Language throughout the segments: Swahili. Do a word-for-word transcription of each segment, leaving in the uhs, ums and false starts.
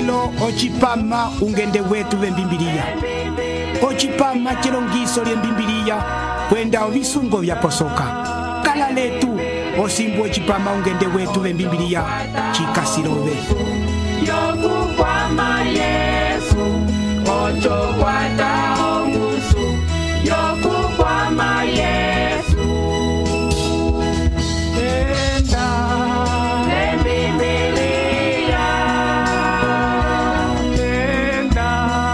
lelo ochipama ungende wetu vembimbilia. Ochipama chilongiso lye mbimbilia kwenda ovisungo vya posoka. Kala letu osimbu ochipama ungende wetu vembimbilia chikasirobe. Yoku kwama Yesu ocho kwata omusu. Yoku kwama Yesu enda lembibilia enda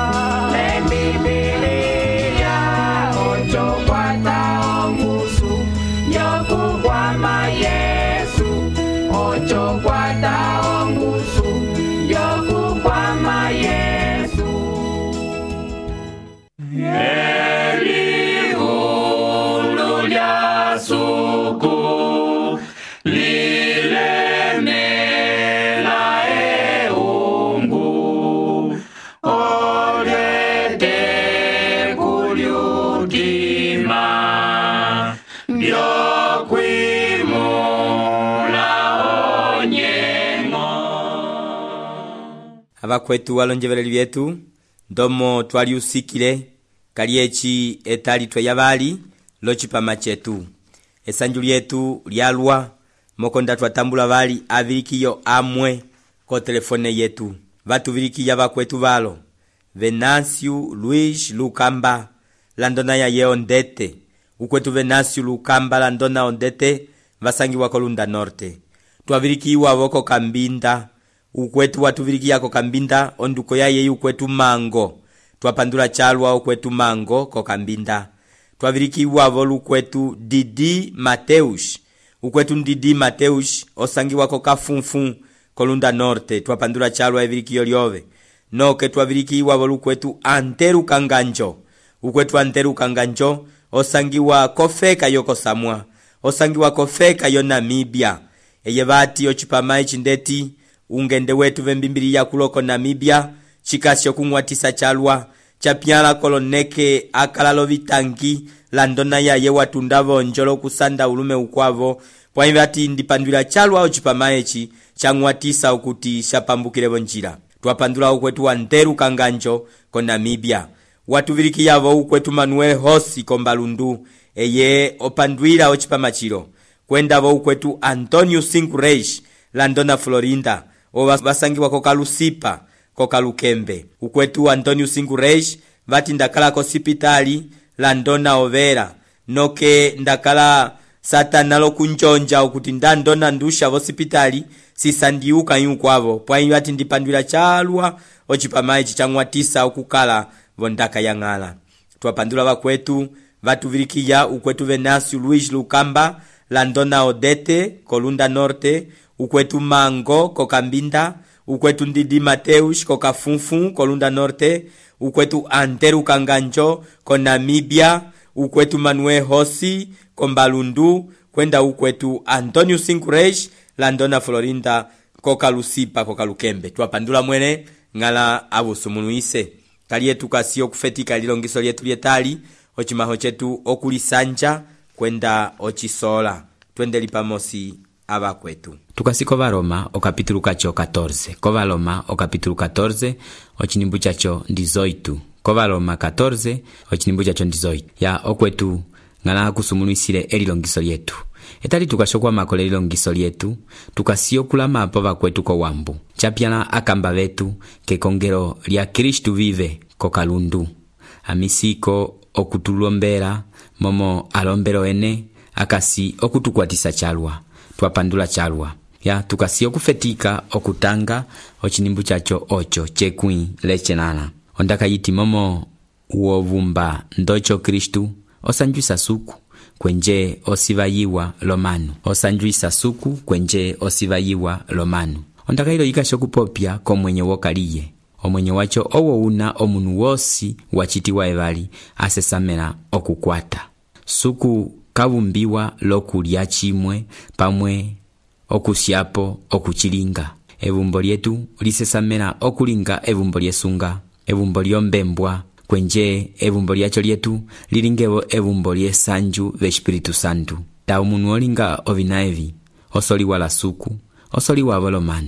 lembibilia ocho kwata omusu. Yoku kwama Yesu ocho kwata omusu. Yoku kwama Yesu Eli hulu lya suku lile mela eungu olete kuliutima ndyokwimula onyengo. Abakwetu walonjevereri byetu ndomo twali usikile kali echi etali tweyabali lochipama chetu esanju lyetu lyalwa mokonda twatambula bali avirikiyo amwe ko telefone yetu batuvirikiya bakwetu balo Venancio Luis Lukamba landona ya yeondete ukwetu Venancio Lukamba landona ondete vasangi wako Lunda Norte twavirikiwa wako Kambinda ukwetu watuvirikiya ko Kambinda onduko yaye ukwetu Mango twapandula chalwa ukwetu Mango ko Kambinda twavirikiwa volu kwetu Didi Mateus ukwetu Didi Mateus osangi wako Kafunfu ko Lunda Norte twapandula chalwa evirikiyo lyove noke twavirikiwa volu kwetu Anteru Kanganjo ukwetu Anteru Kanganjo osangi wa Kofeka yoko Samwa osangi wa Kofeka yo Namibia eye bati ochipama echindeti ungende wetu vembimbilia kuloko Namibia chikasyo kumwatisa chalwa chapyala koloneke akalalo vitangi landona ya ye watundavo njolo kusanda ulume ukwavo kwa hivati ndipandwila chalwa ochipama echi changwatisa ukuti shapambukile bonjira twapandula ukwetu Anteru Kanganjo ko Namibia watuviriki yavo ukwetu Manuel Hosi ko Mbalundu eye opandwila ochipama chilo kwenda vo ukwetu Antonio Sinkureish landona Florinda owa basangi wako Kalusipa ko Kalukembe ukwetu Antonio Sinkureish vati ndakala ko sipitali landona Overa noke ndakala satanalo kunjonja ukuti ndandona ndusha vo sipitali sisandiuka yukwavo pwa vati ndipandwila chalwa ochipama echi changwatisa ukukala vondaka yangala twapandula bakwetu vatuvirikiya ukwetu Venancio Luis Lukamba landona Odete ko Lunda Norte ukwetu Mango ko Kambinda ukwetu Didi Mateus ko Kafunfu ko Lunda Norte ukwetu Anteru Kanganjo ko Namibia ukwetu Manuel Hosi ko Mbalundu kwenda ukwetu Antonio Sinkureish landona Florinda ko Kalusipa ko Kalukembe twapandula mwene ngala abusumunuise kaliye tukasio kufetika lilongiso lyetu lyetali ochimaho chetu okulisanja kwenda ochisola twende lipamosi abakwetu tukasiko Varoma o kapitulu kacho catorce ko Varoma o kapitulu catorce ochinimbu chacho ndizoitu ko Varoma catorce ochinimbu chacho ndizoitu ya okwetu ngala kusumunuisile elilongiso lyetu etali tukashokwa makole lilongiso lyetu tukasio kulama apo bakwetu ko wambu chapyana akamba betu ke kongero lya Kristu vive ko Kalundu amisiko okutulombera momo alombero ene akasi okutukwatisa chalwa twapandula chalwa ya tukasio kufetika okutanga ochinimbu chacho ocho chekwi lechenana ondaka yiti momo uovumba ndocho Kristu osanjuisa suku kwenje osivayiwa lomanu osanjuisa suku kwenje osivayiwa lomanu ondaka ilo yikasho kupopya ko mwenye wokaliye omwenye wacho owo una omunu wosi wachitiwa evali asesamela okukwata suku kabumbiwa lokulya chimwe pamwe okusyapo okuchilinga evumbo lyetu lisesamela okulinga evumbo lyesunga evumbo lyombembwa kwenje evumbo lyacho lyetu lilingevo evumbo lyesanju v'Espiritu Santu ta umunu olinga ovinaevi osoliwa la suku osoliwa volomano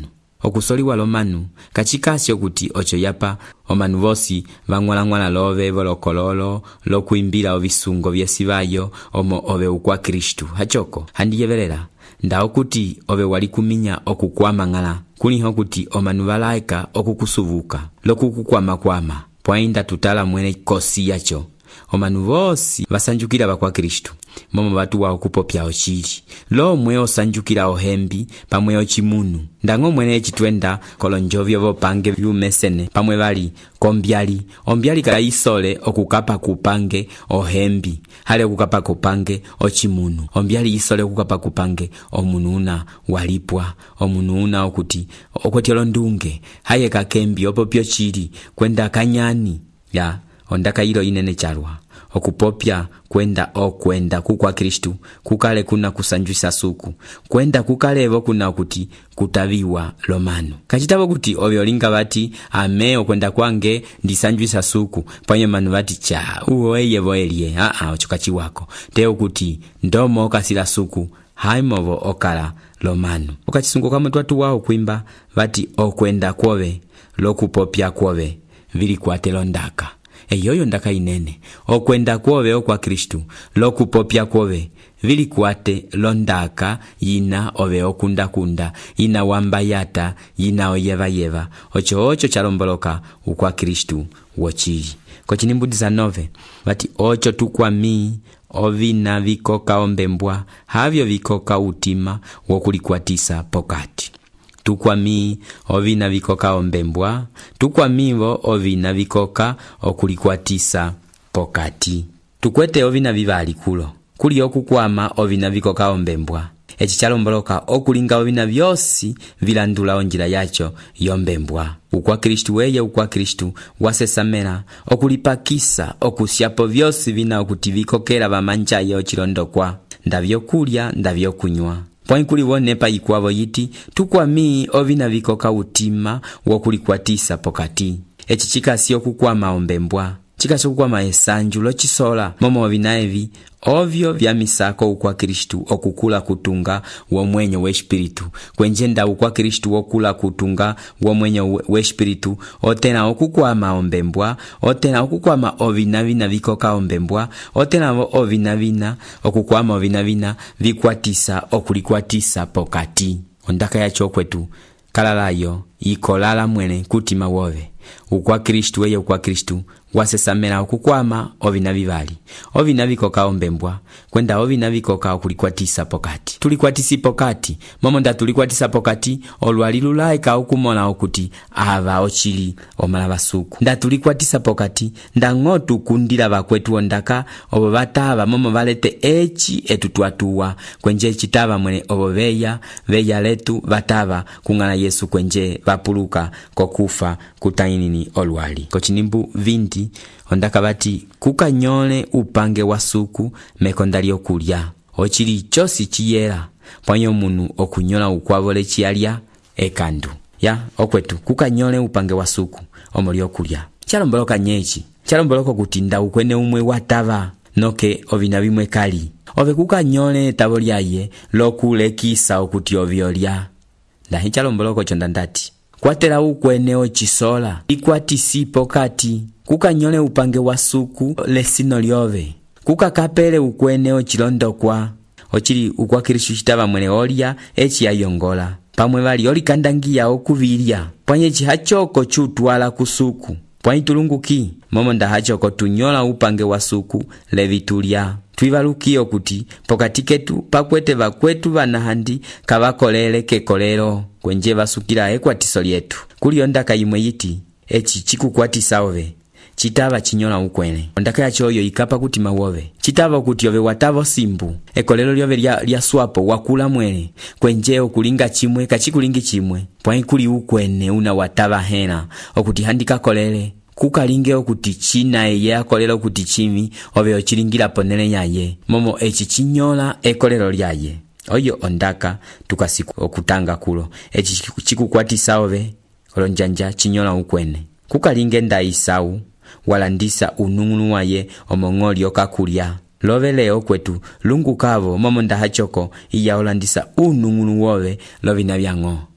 okusoliwa lomanu kachikasi okuti ocho yapa omanu bosi bang'walang'wala love bolokololo lokuimbila obisungo byesibayo omo obe ukwa Kristu hachoko handiyebelela ndawo kuti obe wali kuminya okukwamang'ala kuliho kuti omanu balaika okukusubuka lokukukwama kwama pwainda tutala mwene kosi yacho omanu bosi basanjukila bakwa Kristu momo batu wa okupopya ochili lo mwe osanjukila ohembi pamwe ochimunu ndango mwene chitwenda kolonjovyo bopange byumesene pamwe bali kombyali ombyali kala isole okukapa kupange ohembi hale okukapa kupange ochimunu ombyali isole okukapa kupange omununa walipwa omununa okuti okwetelo ndunge haye kakembi opopyo chili kwenda kanyani ya ondaka ilo inene charwa okupopya kwenda okwenda kukwa Kristu kukale kuna kusanjwisa suku kwenda kukalevo kuna kuti kutaviwa lomano kachitabo kuti obyolinga bati ame okwenda kwange ndisanjwisa suku panye manu bati cha uweye boelie a a ochokachi wako teo kuti ndomo okasila suku haimovo okala lomano okachisungo kama twatu wao kuimba bati okwenda kwobe lokupopya kwobe vili kwatelo ndaka eyoyo ndaka inene okwenda kwobe okwa Kristu lokupopya kwobe vili kwate londaka yina obe okunda kunda yina wamba yata yina oyeva yeva ocho ocho chalomboloka ukwa Kristu wochili kochinimbudiza nove bati ocho tukwa mi ovina vikoka ombembwa havyo vikoka utima wokulikwatisa pokati tukwa mi ovina vikoka ombembwa tukwa mivo ovina vikoka okulikwatisa pokati tukwete ovina vivali kulo kuli okukwama ovina vikoka ombembwa echi chalomboloka okulinga ovina vyosi vilandula onjila yacho yombembwa ukwa Kristu weye ukwa Kristu wasesamela okulipakisa okusyapo vyosi vina okuti vikokela bamanja yo chilondokwa ndavyo kulya ndavyo kunywa pwani kuli wonepa ikwavo yiti tukwa mi ovina vikoka utima wokulikwatisa pokati echi chikasi okukwama ombembwa chikasi okukwama esanju lochisola momo ovina evi ovyo vya misako ukwa Kristu okukula kutunga womwenyo wespiritu kwenjenda ukwa Kristu okula kutunga womwenyo wespiritu otena okukwama ombembwa otena okukwama ovina vina vikoka ombembwa otena ovina vina okukwama ovina vina vikwatisa okulikwatisa pokati ondaka yacho kwetu kalalayo ikolala mwene kutima wobe ukwa Kristu weye ukwa Kristu wasesamela okukwama ovina vivali ovina vikoka ombembwa kwenda ovina vikoka okulikwatisa pokati tulikwatisi pokati momo nda tulikwatisa pokati olwali lulaika okumona okuti ava ochili omala basuku nda tulikwatisa pokati nda ngotu kundila bakwetu ondaka obo bataba momo balete echi etutwatuwa kwenje chitaba mwene obo beya beya letu bataba kungana Yesu kwenje bapuluka kokufa kutainini olwali kochinimbu vinti ondaka bati kukanyole upange wasuku mekondali okulya ochili chosi chiyera pwanyo munu okunyola ukwabole chialya ekandu ya okwetu kukanyole upange wasuku omuli okulya chalomboloka nyechi chalomboloka kutinda ukwene umwe watava noke ovina bimwe kali ove kukanyole tabo lyaye lokulekisa okuti ovyolya ndahi chalomboloka chonda ndati kwatela ukwene ochisola ikwatisi pokati kukanyole upange wasuku lesino lyove kukakapele ukwene ochilondokwa ochili ukwa Kristu chitaba mwene olya echi yayongola pamwe bali olikandangiya okubilya pwanye chihachoko chutwala kusuku pwanye tulunguki momo ndahachoko tunyola upange wasuku levitulya twibalukiyo kuti pokati ketu pakwete bakwetu banahandi kabakolele kekolero kwenje basukira ekwatiso lyetu kuliyo ndaka yimwe yiti echi chikukwatisa ove chitaba chinyola ukwene ondaka yacho oyo ikapa kuti mawobe chitaba kuti ove watavo simbu ekolero lyove lya, lya swapo wakula mwene kwenje okulinga chimwe kachikulingi chimwe pwani kuli ukwene una wataba hena okuti handika kolele kukalinge okuti china eye akolero okuti chimi ove ochilingira ponele nyaye momo echi chinyola ekolero lyaye oyo ondaka tukasiku okutanga kulo echi chikukwatisa ove olonjanja chinyola ukwene kukalinge nda Isau walandisa unungunu waye omongoli okakulya love leo kwetu lungu kavo momo ndahachoko iya olandisa unungunu wowe lovina byango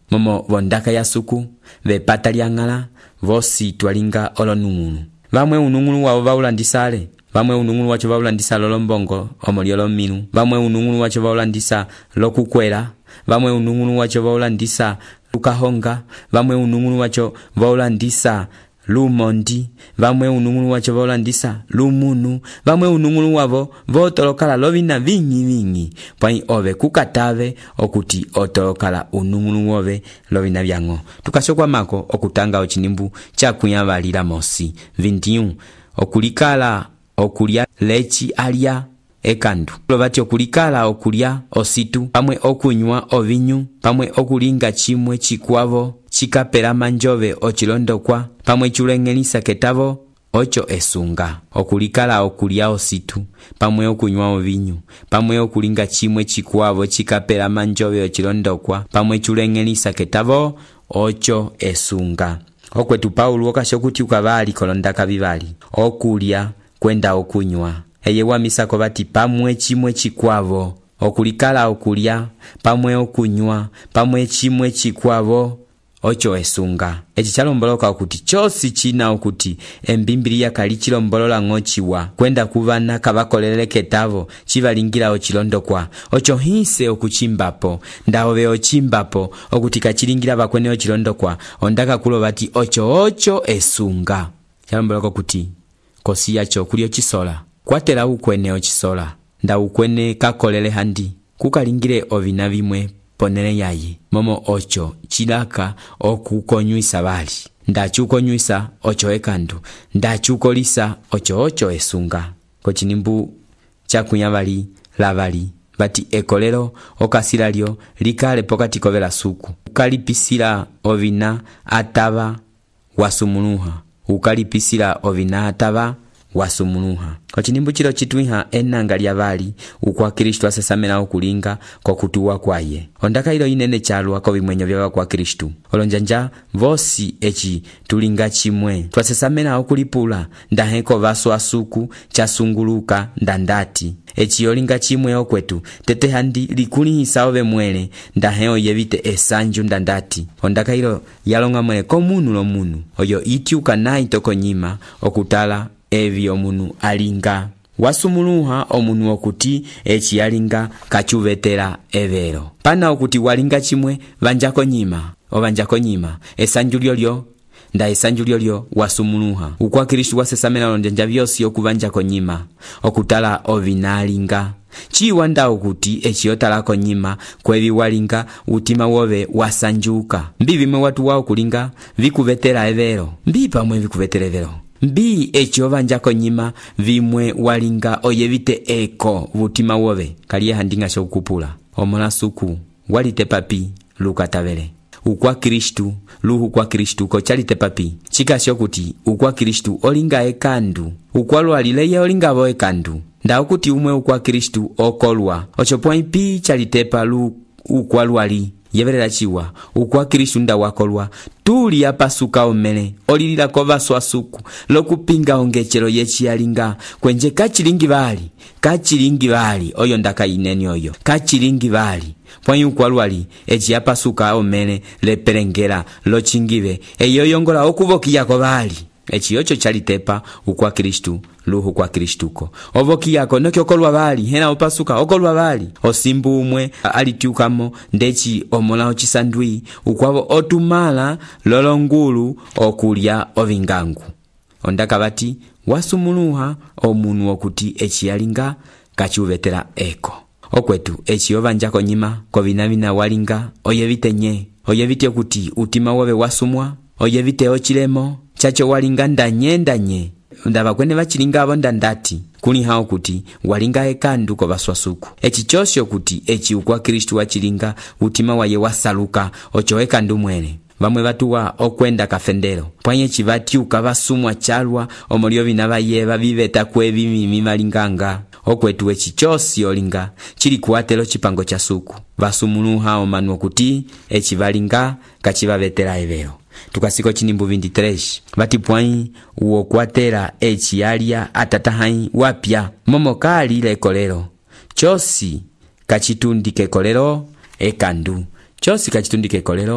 momo vondaka ya suku vepata lyang'ala vosi twalinga olonung'unu. Vamwe unung'unu wavo vaulandisale, vamwe unung'unu wacho vaulandisa lolombongo omolyo lominu, vamwe unung'unu wacho vaulandisa lokukwela, vamwe unung'unu wacho vaulandisa lukahonga, vamwe unung'unu wacho vaulandisa lumondi, vamwe unung'unu wacho vaulandisa lumunu, vamwe unung'unu wavo votolokala lovina vingi vingi pwai ove kukatave okuti otolokala unung'unu wove lovina vyang'o. Tukasokwa mako okutanga ochinimbu chakuyavalila mosi vintiyu okulikala okulya lechi alya ekandu, lovati okulikala okulya ositu, pamwe okunywa ovinyu, pamwe okulinga chimwe chikwavo chikapela manjove ochilondokwa, pamwe chuleng'elisa ketavo ocho esunga. Okulikala okulya ositu, pamwe okunywa ovinyu, pamwe okulinga chimwe chikwavo chikapela manjove ochilondokwa, pamwe chuleng'elisa ketavo ocho esunga. Okwetu Paulo okashokuti ukavali kolondaka vivali okulya kwenda okunywa. Eye wamisako bati pamwe chimwe chikwavo okulikala okulya, pamwe okunywa, pamwe chimwe chikwavo ocho esunga. Echi chalomboloka okuti chosi china okuti embimbiriya kali chilombolola ng'ochiwa kwenda kuvana kavakolelele ketavo chivalingira ochilondokwa ocho hise okuchimbapo ndaove ochimbapo okuti kachilingira vakwene ochilondokwa ondaka kulo bati ocho ocho esunga. Chalomboloka okuti kosi yacho kulio chisola kwatela ukwene ochisola nda ukwene kakolele handi kukalingire ovina vimwe ponele yayi momo ocho chilaka okukonyuisa bali ndachukonyuisa ocho ekandu ndachukolisa ocho ocho esunga. Kochinimbu chakunyavali lavali bati ekolero okasilalyo likale pokati kovela suku ukalipisila ovina atava wasumunuha, ukalipisila ovina atava wasumunuha. Kochinimbu chilo chitwiha enanga lya bali ukwa Kristu asesamena okulinga kokutuwa kwaye. Ondaka ilo inene chalwa ko bimwenyo bya kwa Kristu. Olonjanja vosi echi tulinga chimwe. Twasesamena okulipula ndaheko vaso asuku chasunguluka ndandati. Echi yolinga chimwe okwetu tete handi likulihisa ove mwele ndaheo yevite esanju ndandati. Ondaka ilo yalonga mwele komunu lo munu oyo itiuka naito konyima okutala evi omunu alinga wasumuluha omunu okuti echi yalinga kachuvetela evero pana okuti walinga chimwe vanjako nyima ovanjako nyima esanjulyo lyo nda esanjulyo lyo wasumuluha ukwa Kristu wasesamena lonjanja vyosi okuvanjako nyima okutala ovinalinga chiwa nda okuti echi yotalako nyima kwevi walinga utima wove wasanjuka mbi vimwe watu wao kulinga vikuvetela evero mbi pamwe vikuvetela evero mbi echiova njako nyima vimwe walinga oyevite eko vutima wove kaliye handinga shokupula omola suku walite papi lukatavele ukwa Kristu luhu kwa Kristu ko chalite papi chika shokuti ukwa Kristu olinga ekandu ukwa lwalile olinga vo ekandu nda okuti umwe ukwa Kristu okolwa ocho point pi chalitepa lu ukwa lwali yeverera chiwa ukwa Kristu nda wakolwa tuli yapasuka omele olilila kova swasuku lokupinga ongechelo yechi yalinga kwenje kachilingi bali kachilingi bali oyo ndaka ineni oyo kachilingi bali pwanyi ukwa lwali echi yapasuka omele leperengera lochingive eyo yongola okuvokiya ko bali echi yocho chalitepa ukwa Kristu luhu kwa Kristuko ovoki yako nokyo kolwa bali hena opasuka okolwa bali osimbu umwe alitiukamo ndechi omola ochisandwi ukwavo otumala lolongulu okulya ovingangu ondaka bati wasumuluha omunu okuti echi yalinga kachuvetela eko okwetu echi yovanjako nyima kovinavina walinga oyevite nye oyevite kuti utima wove wasumwa oyevite ochilemo chacho walinga ndanye ndanye ndaba kwene bachilinga abo ndandati kuni hao kuti walinga ekandu ko baswasuku echi chosyo kuti echi ukwa Kristu wachilinga utima waye wasaluka ocho ekandu mwene bamwe batuwa okwenda kafendero pwanye chivatiuka basumwa chalwa omolyo binabayeba bibeta kwebi mimi malinganga okwetu echi chosi olinga chili kuatelo chipango cha suku basumuluha omanu kuti echi balinga kachibavetela evero. Tukasiko chinimbu vinti-três bati pwai uo kwatera echi yalia atatahai wapya momo kali lekolero chosi kachitundike kolero ekandu chosi kachitundike kolero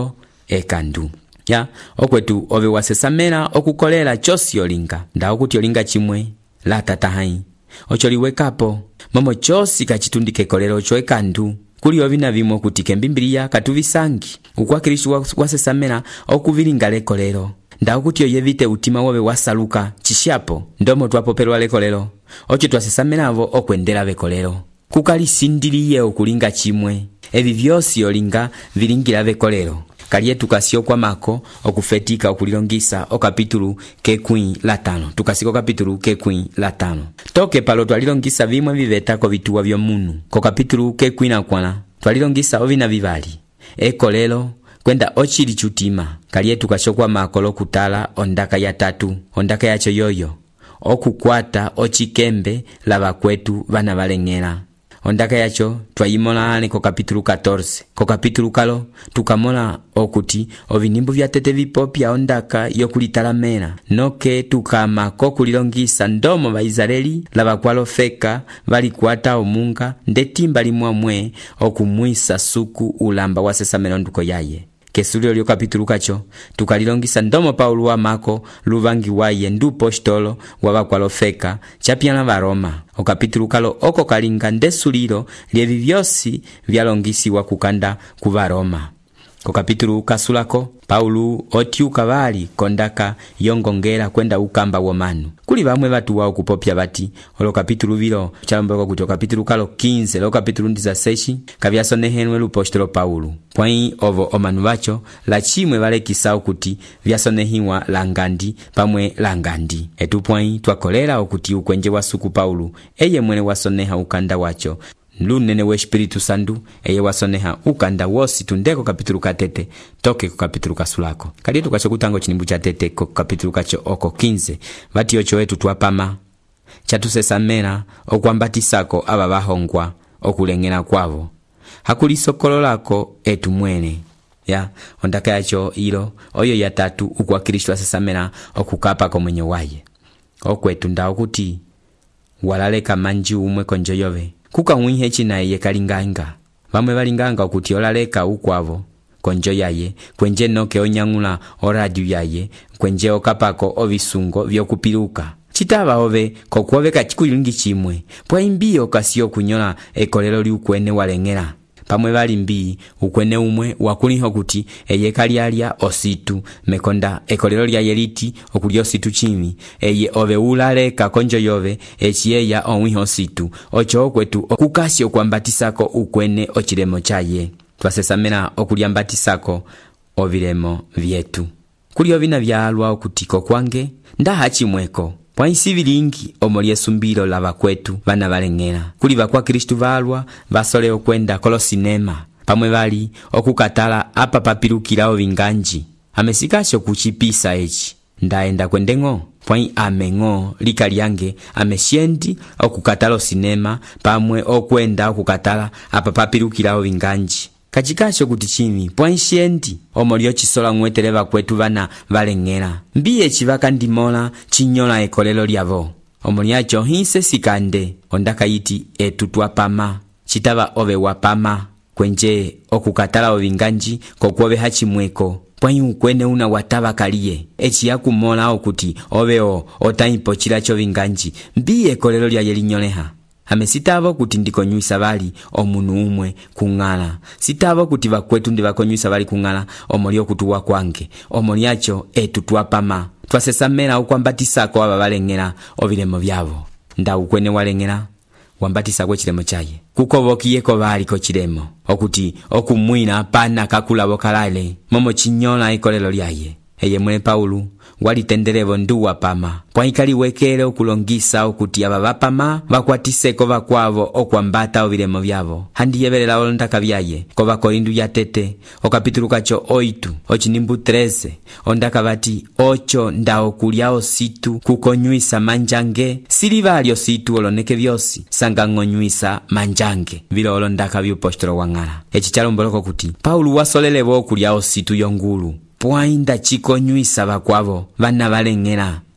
ekandu ya okwetu ove wasesamena okukolela chosi olinga nda okuti olinga chimwe la tatahai ocholiwekapo momo chosi kachitundike kolelo ocho ekandu kuli ovina vimwe kutike mbimbiliya katuvisangi ukwa Kristu wasesamena okuvilinga lekolelo nda okuti oyevite utima wobe wasaluka chishapo ndomo twapopelwa lekolelo ocho twasesamenavo okwendela bekolelo kukalisindiliye okulinga chimwe evi vyosi olinga vilingira bekolelo kaliye tukasio kwa mako okufetika okulilongisa okapitulu kekwi la tano tukasiko kapitulu kekwi la tano toke palo twalilongisa vimwe vivetako vituwa vyomunu ko kapitulu kekwi na kwana twalilongisa ovina vivali ekolelo kwenda ochili chutima kaliye tukasio kwa mako lokutala ondaka ya tatu ondaka yacho yoyo okukwata ochikembe lava kwetu vana valengela ondaka yacho twayimola ane ko kapitulu catorce ko kapitulu kalo tukamola okuti ovinimbu vya tete vipopya ondaka yokulitalamela noke tukama ko kulilongisa ndomo va Israeli lava kwalofeka valikwata omunga ndetimba limwamwe okumwisa suku ulamba wasesamela nduko yaye kesulio lyo kapitulu kacho tukalilongisa ndomo Paulo wa mako luvangi waye ndu postolo wavakwalofeka chapyana va Roma okapitulu kalo oko kalinga ndesulilo lyevi vyosi vyalongisiwa kukanda kuva Roma ko kapitulu kasulako Paulo otiuka vali kondaka yongongela kwenda ukamba womanu kuli vamwe vatu wao kupopya bati olo kapitulu vilo chalombeko kuti kapitulu kalo quinze lo kapitulu ndiza seshi kavyasonehenwe lupostolo Paulo pwai ovo omanu vacho la chimwe valekisao kuti vyasonehiwa langandi pamwe langandi etu pwai twakolera okuti ukwenje wa suku Paulo eye mwene wasoneha ukanda wacho lunene we Espiritu Sandu eye wasoneha ukanda wosi tundeko kapitulu katete toke ku kapitulu kasulako kali tukacho kutango chinimbu cha tete ko kapitulu kacho oko quinze vati ocho wetu twapama chatusesamera okwambatisako aba bahongwa okulengera kwavo hakulisokolo lako etu mwene ya ondaka yacho ilo oyo ya tatu ukwa Kristo asesamera okukapa ko mwenye waye okwetu ndao kuti walaleka manji umwe konjo yove kuka mwihe chinaye kalinganga vamwe valinganga okuti olaleka ukwavo konjo yaye kwenje noke onyangula oradio yaye kwenje okapako ovisungo vyokupiluka chitava ove kokuoveka chikulingi chimwe pwa imbi okasio kunyola ekolelo liukwene walengera pamwe vali mbi ukwene umwe wakuliho kuti eye kalialia ositu mekonda ekolelo lya yeliti okulio situ chimi eye ove ulaleka konjo yove echiyeya onwiho situ ocho okwetu okukasi okwambatisako ukwene ochilemo chaye twasesamena okuliambatisako ovilemo vyetu kuli ovina vyalwa okutiko kwange ndaha chimweko pwaisi vilingi omoli esumbilo lava kwetu vana valengera kuli vakwa Kristu valwa vasole okwenda kolo sinema pamwe vali okukatala apa papilukilao vinganji amesikasho kuchipisa echi ndaenda kwendengo pwai amengo lika lyange amesiendi okukatala sinema pamwe okwenda okukatala apa papilukilao vinganji kachikasho kuti chimi pwai siendi omolio chisola mweteleva kwetu vana valengera mbiye chivaka ndimola chinyola ekolelo lyavo omoliacho hinse sikande ondaka yiti etu twapama chitava ove wapama kwenje okukatala ovinganji kokuove hachimweko pwai ukwene una watava kaliye echi yakumola okuti oveo otaipo chilacho vinganji mbiye ekolelo lyaye linyoleha ame sitavo kuti ndikonyuisa vali omunu umwe kungala sitavo kuti vakwetu ndivakonyuisa vali kungala omolio kutuwa kwange omoliacho etu twapama twasesamera okwambatisako aba valengera ovilemo vyavo nda ukwene walengera wambatisako chilemo chaye kukovokiyeko vali ko chilemo okuti okumwina pana kakulavo kalale momo chinyola ekolelo lyaye eye mwene Paulo walitenderevo ndu wapama pwaikali wekele okulongisa okuti aba vapama vakwatiseko vakwavo okwambata ovilemo vyavo handiyevelela olondaka vyaye ko vakorindu ya tete okapitulu kacho oitu ochinimbu treze ondaka vati ocho ndao kuliao situ kukonyuisa manjange sili valio situ oloneke vyosi sanga ngonyuisa manjange vilo olondaka vyupostolo wangala echi chalomboloko kuti Paulo wasolelevo okuliao situ yongulu pwainda chikonyuisa vakwavo vana valengera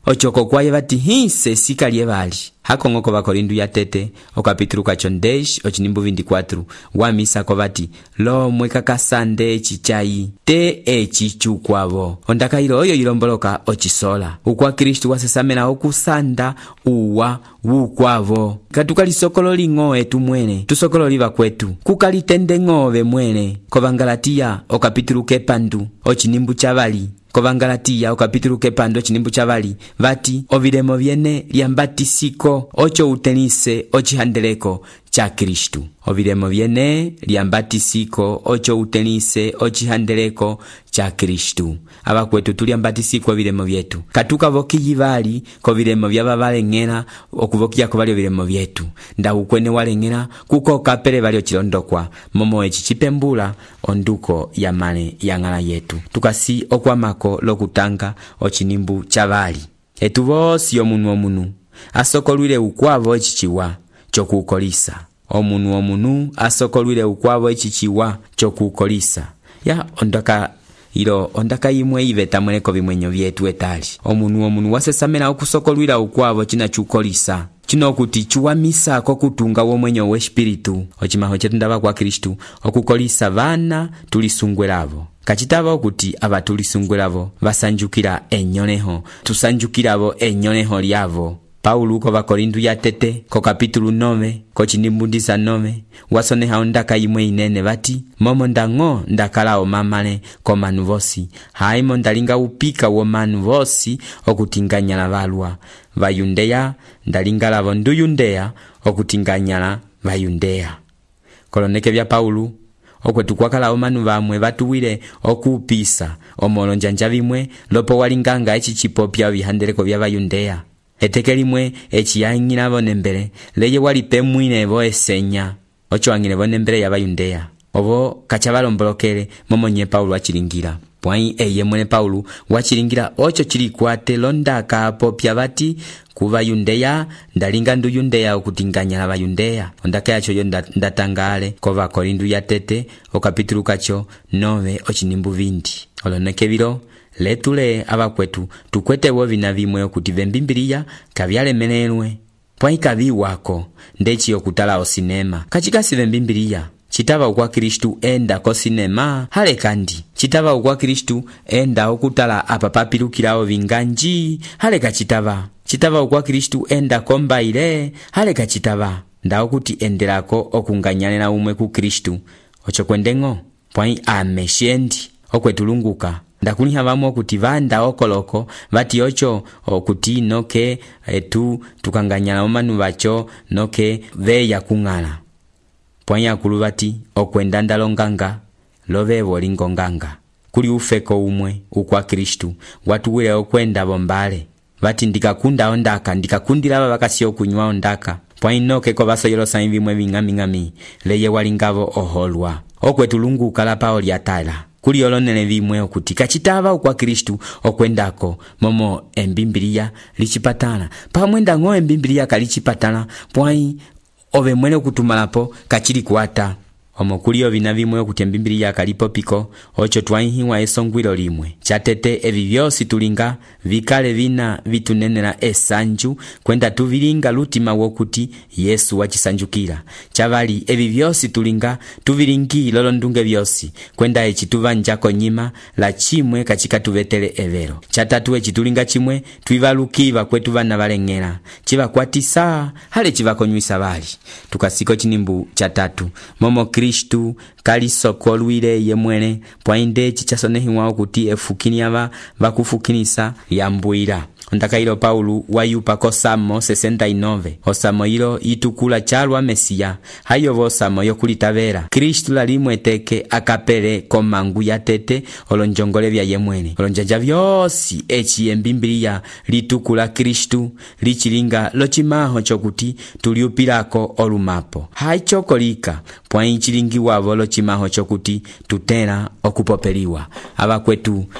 ochoko kwaye bati hinse sikalie bali hakongoko bakorindu ya tete okapitulu kachondesh ochinimbu veinticuatro wamisa ko bati lo mwekakasande chichai te echichukwabo ondakairo oyo ilomboloka ochisola ukwa Kristu wasesamena okusanda uwa wukwavo katukali sokolo lingo etu mwene tusokolo liva kwetu kukalitende ngove mwene kovangalatiya okapitulu kepandu ochinimbu chabali Kovangalatiya okapitulu kepando chinimbu chabali vati ovilemo vyene lyambatisiko ocho utenise ochihandeleko cha Kristu. Ovilemo vyene lyambatisiko ocho utenise ochihandeleko cha Kristu. Aba kwetu tulyambatisiko ovilemo vyetu katuka voki yivali ko vilemo vyaba balengera okuvokia ko bali ovilemo vyetu nda ukwene walengera kuko kapele bali ochilondokwa momo echi chipembula onduko ya mane yangala yetu tukasi okwamako lokutanga ochinimbu chabali etu bosi omunu omunu asokolwile ukwavo echichiwa chokukolisa omunu omunu asokolwile ukwavo echichiwa chokukolisa ya ondaka ilo ondaka imwe iveta mweneko vimwenyo vyetu etali omunu omunu wasesamena okusokolwila ukwavo china chukolisa chino kuti chuwamisa ko kutunga womwenyo we spiritu ochimaho chetu ndaba kwa Kristu okukolisa vana tulisungwelavo kachitava okuti abatulisungwelavo basanjukira enyoneho tusanjukiravo enyoneho lyavo Paulo ko bakorindu ya tete ko kapitulu nove ko chinimbundisa nove wasoneha ondaka imwe inene bati momo ndango ndakala o mamale ko manu vosi haimo ndalinga upika wo manu vosi okutinganyala balwa bayundeya ndalinga lavo nduyundeya okutinganyala bayundeya koloneke bya Paulo okwetu kwakala omanu bamwe batuwile okupisa omolonjanja bimwe lopo walinganga echi chipopya bihandeleko bya bayundeya eteke limwe echiyangina bonembele leye walipe mwine bo esenya ocho angine bonembele ya bayundeya obo kachabalombolokele momonye Paulo achilingira pwai eye mwene Paulo wachilingira ocho chilikwate londaka popya bati kubayundeya ndalinga nduyundeya okutinganya abayundeya ondaka yacho yo ndatangale ko bakorindu ya tete okapitulu kacho nove ochinimbu vinti oloneke biro letule abakwetu tukwete wo vina vimwe okuti vembimbiriya kabyalemenelwe pwai kabi wako ndechi okutala o sinema kachika si vembimbiriya chitaba ukwa Kristu enda ko sinema hale kandi chitaba ukwa Kristu enda okutala apapapilukirao vinganji hale kachitaba chitaba ukwa Kristu enda kombaile hale kachitaba nda okuti endelako okunganyanela umwe ku Kristu ocho kwendengo pwai ameshendi okwetulunguka ndakuniha bamwe okuti vanda okoloko bati ocho okuti noke etu tukanganyala omanu bacho noke veya kungala pwanya kulubati okwenda ndalonganga lovebo lingonganga kuli ufeko umwe ukwa Kristu watuwile okwenda bombale bati ndikakunda ondaka ndikakundira aba bakasi okunywa ondaka pwainoke ko basoyolo saimvimwe bingami ngami leye walingavo oholwa okwetulunguka la paoli atala kuli olonene vimwe okuti kachitava ukwa Kristu okwendako momo embimbiriya lichipatana pamwenda ngo embimbiriya kalichipatana pwai ove mwene okutumalapo kachili kuata omo kuli ovina vimwe okuti embimbiriya kalipo piko ocho twaihiwa esongwilo limwe chatete evi vyosi tulinga vikale vina vitunenela esanju kwenda tuvilinga lutima wokuti Yesu wachisanjukira chavali evi vyosi tulinga tuvilingi lolo ndunge vyosi kwenda echi tuvanjako nyima la chimwe kachika tuvetele evero chatatu echi tulinga chimwe tuivalukiva kwetu vana valengela chiva kwatisa hale chiva konywisa bali tukasiko chinimbu chatatu momo Kristu kalisokolwile ye mwene pwainde chichasonehiwa okuti efukini aba bakufukinisa yambuira ondaka ilo Paulo wayupa ko Salmo sesenta y nueve osamo ilo itukula chalwa Mesia hayo vosamo yokulitavera Kristu lalimweteke akapele komangu ya tete olonjongole vya ye mwene olonjanja vyosi echi embimbiriya litukula Kristu lichilinga lochimaho chokuti tuliupilako olumapo haichokolika pwai chilingi wavo lochimaho chokuti tutera okupopeliwa abakwetu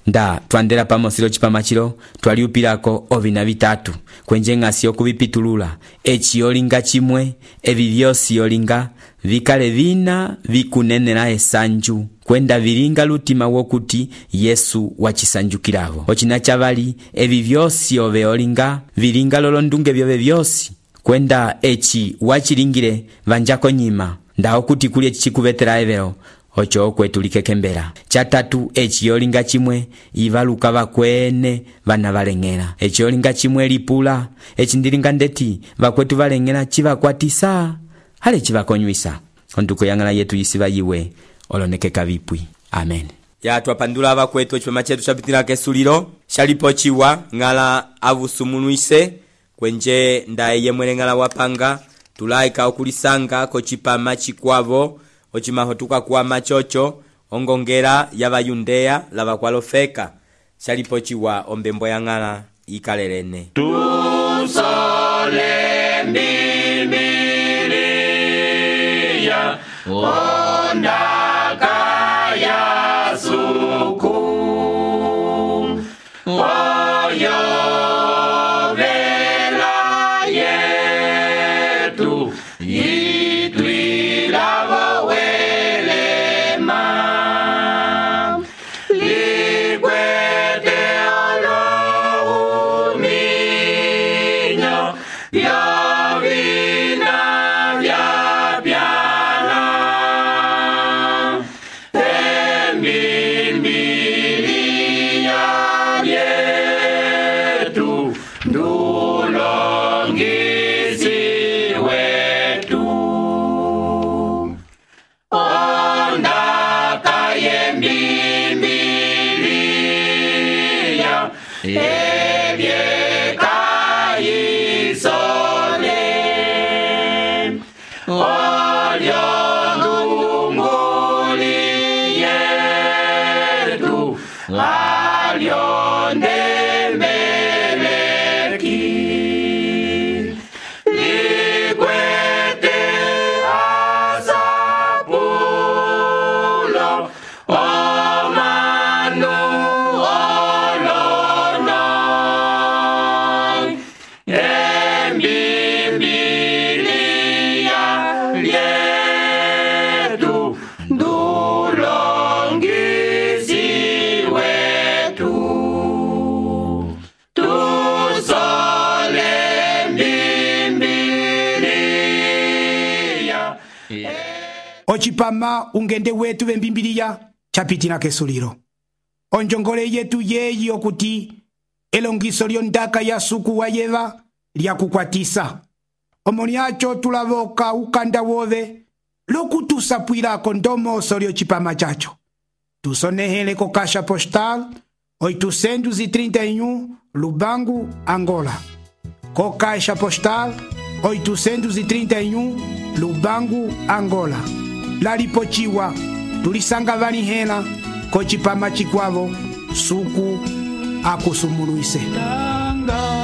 nda twandera pamosilo chipama chilo twaliupilako ovina vitatu kwenje ng'asi okuvipitulula eci yolinga chimwe evi vyosi yolinga vikale vina vikunenela esanju kwenda vilinga lutima wokuti Yesu wachisanjukilavo ochina chavali evi vyosi ove yolinga vilinga lolondunge vyove vyosi kwenda eci wachilingile vanjako nyima ndao kuti kuli chikuvetela eveo ocho kwetulikekembela chatatu eci yolinga chimwe ivaluka vakwene vana valeng'ela eci yolinga chimwe lipula eci ndilinga ndeti vakwetu valeng'ela chivakwatisa hale chivakonywisa onduko yang'ala yetu yisiva yiwe olonekeka vipwi amen. Ya twapandula vakwetu echipama chetu chapitila kesulilo shalipo chiwa ng'ala avusumunuise kwenje ndaye yemwele ng'ala wapanga tulaika okulisanga kochipama chikwavo ochimahotuka kwa machocho ongongera yavayundeya lavakwalofeka shalipo chiwa ombembo ya ng'ala ikalelene tusole Biblia ondaka ya suku oyo vela yetu itwila welema likwete olo uminyo ya vina vya pyala emimbilia yetu ndulongisi wetu ondaka yembimbilia evyekaisole olyondunguli yetu alyondembeleki likwete asapulo omanu olono embimbilia yetu ndulongisi wetu tusole mbimbilia ochipama ungende wetu vembimbiliya chapitila kesulilo onjongole yetu yeyi okuti elongiso lyondaka ya suku wa yeva lyakukwatisa omoni acho tulavoka ukanda wove lokutusapwilako ndomoso lyochipama chacho tusonehele ko kasha postal oitocentos e trinta e um Lubango, Angola. Co caixa postal oitocentos e trinta e um Lubango, Angola. Lalipochiwa tulisanga vanihela kochipama chikwavo suku akusumunuise.